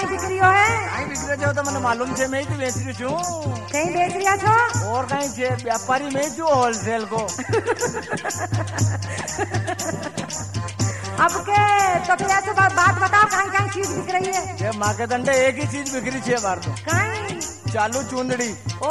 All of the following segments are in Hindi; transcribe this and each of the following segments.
कहीं बिक्रियो है? कहीं बिक्रे छो तो मैंने मालूम छे, मैं ही बेच रही छू। कहीं बेच रिया छो? और कहीं छे व्यापारी में छू होलसेल को। अब के तो फिर ऐसे बात बताओ, कहीं कहीं चीज बिक रही है? ये माँ के दंडे एक ही चीज बिक्री छे बार तो। कहीं चालू चुंदड़ी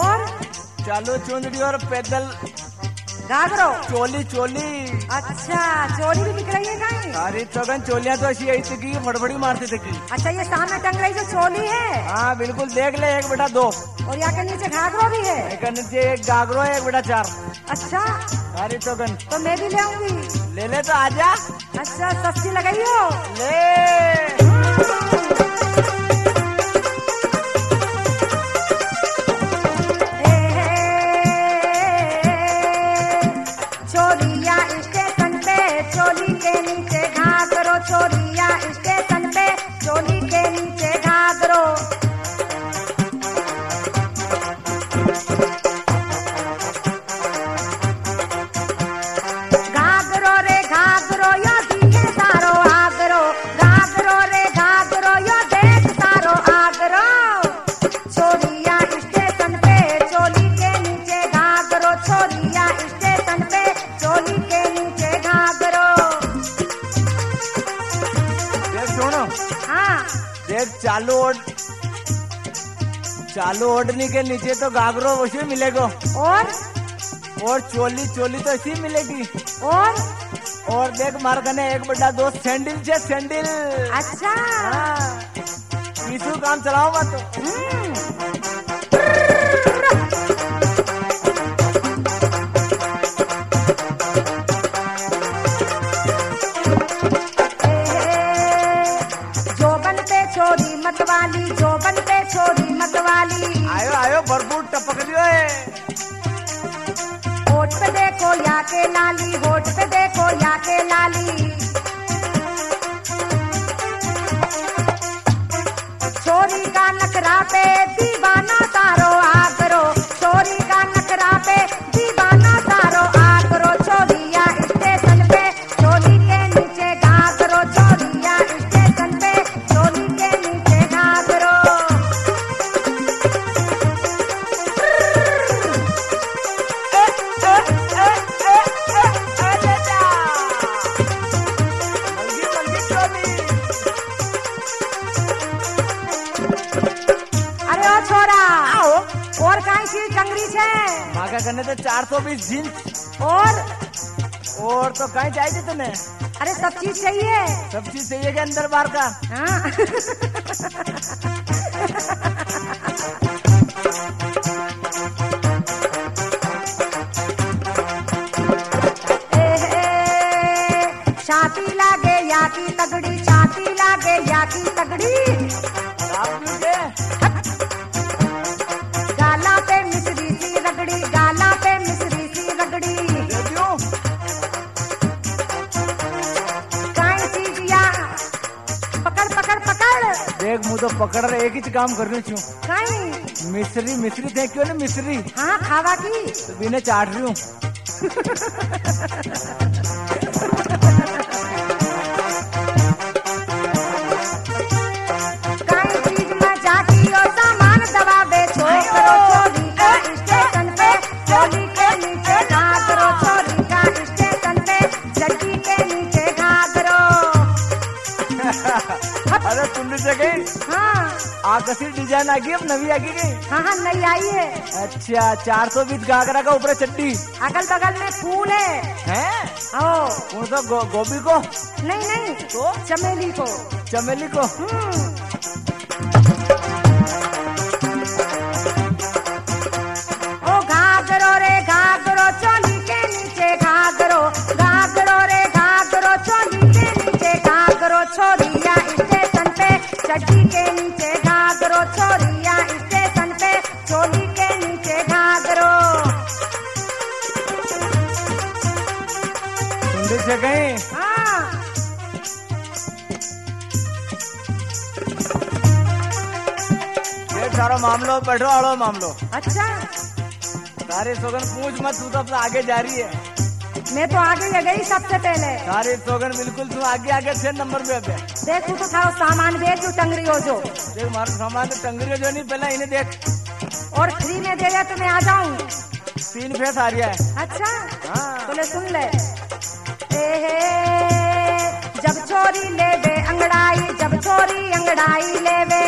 और पैदल घाघरो चोली। अच्छा, चोली भी बिक रही है कहीं? अरे चौगन चोलियां तो ऐसी ऐसी की फड़फड़ी मारती थी की। अच्छा, ये सामने टंग रही जो चोली है? हाँ बिल्कुल, देख ले, 1/2। और यहाँ के नीचे घाघरो भी है? एक नीचे एक घाघरो है, 1/4। अच्छा, अरे चौगन तो मैं भी ले आऊंगी। ले तो आजा। अच्छा, सस्ती लगाई हो? ले चोरिया स्टेशन पे चोली के नीचे घाघरो, चोरिया स्टेशन पे चोली के नीचे घाघरो। घाघरो रे घाघरो यो दिए सारो आगरो, घाघरो रे घाघरो यो देख सारो आगरो। चोरिया स्टेशन पे चोली के नीचे घाघरो, चोरिया स्टेशन पे चोली के नीचे घाघरो। देख सुनो। हाँ, देख चालू ओढ़नी के नीचे तो घाघरो वैसे मिलेगा, और चोली तो ऐसी मिलेगी। और देख मार कने 1/2 सैंडल छे, सैंडल। अच्छा। हाँ, किसू काम चलाओ मत तो। जोबन पे छोरी मतवाली, जोबन पे छोरी मतवाली। आयो भरपूर टपक रही है। होठ पे देखो या के लाली, होठ पे देखो या के लाली। छोरी का नखरा पे दीवाना तारो आगरो, छोरी का नखरा पे दीवाना तारो आगरो। चोरिया स्टेशन पे चोली के नीचे घाघरो, चोरिया स्टेशन पे चोली के नीचे घाघरो। अरे ओ छोरा, और कहीं चीज टंगरी छे? मागा करने तो 420 जींस। और तो कहीं चाहिए तूने? अरे सब चीज चाहिए? सब चीज चाहिए क्या अंदर बाहर का? हाँ। छाती लागे या की तगड़ी, छाती लागे या की तगड़ी। आप क्यों के? गाला पे मिश्री सी रगड़ी, गाला पे मिश्री सी रगड़ी। दे दूं? काई चीज या पकड़। देख मुँह तो पकड़ रहे, एक ही काम करनी छू। काई मिश्री देख क्यों ना मिश्री? हाँ, खावा की तो बिना चाट रही हूँ। काई चीज में जाती और सामान दबा बेचो करो। चोरी का स्टेशन पे चोली के नीचे घाघरो, चोरी का स्टेशन पे चड्डी के नीचे घाघरो। अरे तुम जगह हाँ आकर्षित डिजाइन आ गई, अब नवी आ गई। हाँ, नई आई है। अच्छा, 420 घाघरा का ऊपर चड्डी। अगल बगल में फूल है। हैं? ओ कौन सा गोभी को? नहीं, तो चमेली को। चमेली को। ओ घाघरो रे घाघरो चोली के नीचे घाघरो, घाघरो रे घाघरो चोली के नीचे घाघरो। छोरिया स्टेशन पे चड्डी के नीचे घाघरो, छोरिया स्टेशन पे चोली के नीचे घाघरो। सुन से गई। हाँ, ये सारा मामलो बैठो आड़ो मामलो। अच्छा। सारे सोगन पूछ मत, तू तो अपना आगे जा रही है। मैं तो आगे ही गई सबसे पहले। सारी सोगन बिल्कुल तू आगे आगे 6 नंबर पे अबे। देख तू तो था सामान बेच जो टंगरी हो जो। देख मारो सामान तो टंगरी जो नहीं, पहले इन्हें देख। और फ्री में दे दे तो मैं आ जाऊं। 3 फेस आ रहा है। अच्छा हाँ। तो ले सुन ले। जब चोरी ले वे अंगड़ाई, जब चोरी अंगड़ाई ले वे,